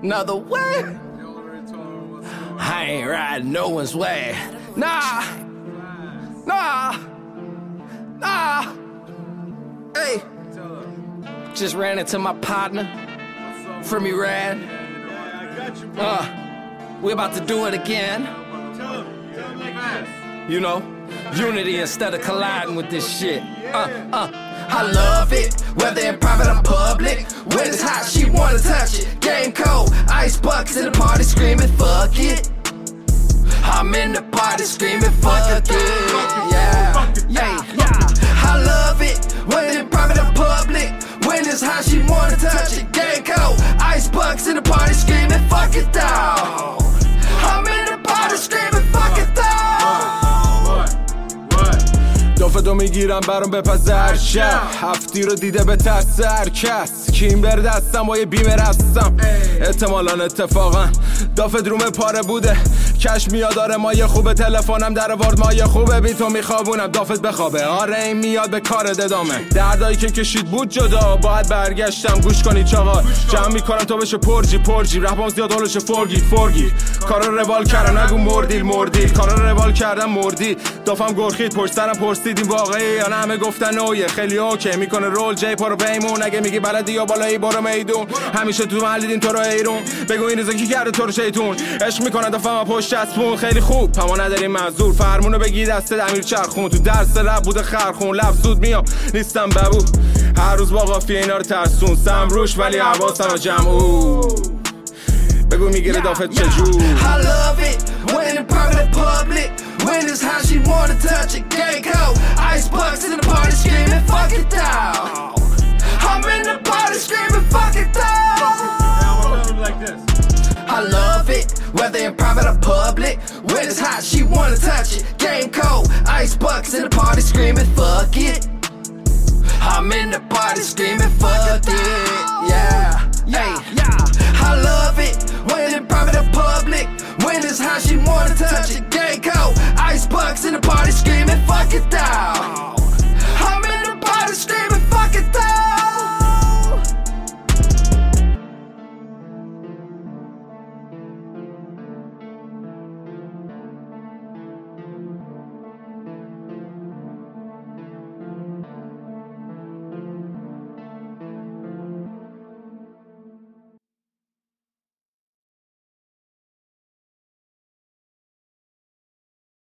Another way. I ain't riding no one's way. Nah. Hey. Just ran into my partner from Iran. We about to do it again. You know, unity instead of colliding with this shit. I love it, whether in private or public. When it's hot, she wanna touch it. Game cold, ice buckets in the party screaming, fuck it. I'm in the party screaming, fuck it. Yeah. I love it, whether in private or public. When it's hot, she wanna touch it. Game cold, ice buckets in the party screaming, fuck it down. I'm in the party screaming, fuck it down. دافتو میگیرم برام بپذر شه هفتی رو دیده به تسر کس کیم بر دستم با یه بیم رستم احتمالاً اتفاقا دافت روم پاره بوده کش میاد آره مایه خوبه تلفنم در وارد مایه خوبه بی تو میخوابونم دافت بخوابه آره این میاد به کار ددامه دردایی که کشید بود جدا باید برگشتم گوش کنید چاقا جمع میکنم تا بشه پرجی رحبام زیاد حالش فرگیر کارا روال کردم نگو مردیل کارا روال کردم مردی دافم گرخید پشت سرم پرسید این واقعی یا نه همه گفتن اویه خیلی اوکی میکنه رول جی پارو پیمون اگه میگی بلدی یا بالایی برو میدون همیشه تو محلیدین تو رو ایرون بگو این روزا کی کرده تو رو شیطون عشق میکنه دافم پشت اسبون خیلی خوب اما نداریم معذور فرمونو بگی دست امیر چرخون تو درس رب بوده خرخون لفظ زود میام نیستم ببو هر روز با قافیه اینا رو ترسون سم روش ولی حواسم جمع بگو میگیره دافت چجور I love it when in private or public. When it's hot, she wanna touch it. Game cold, ice bucks in the party screaming, fuck it down. I'm in the party screaming, fuck it down. I love it, whether in private or public. When it's hot, she wanna touch it. Game cold, ice bucks in the party screaming, fuck it. I'm in the party screaming, fuck it. Yeah. I love it, when in private or public. When it's hot, she wanna touch it. Game cold, ice bucks in the party screaming, fuck it down.